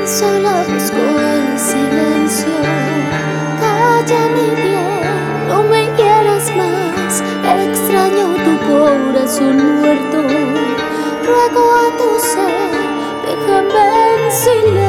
Sola busco el silencio. Calla mi bien, no me quieras más. Extraño tu corazón muerto. Ruego a tu ser, déjame en silencio.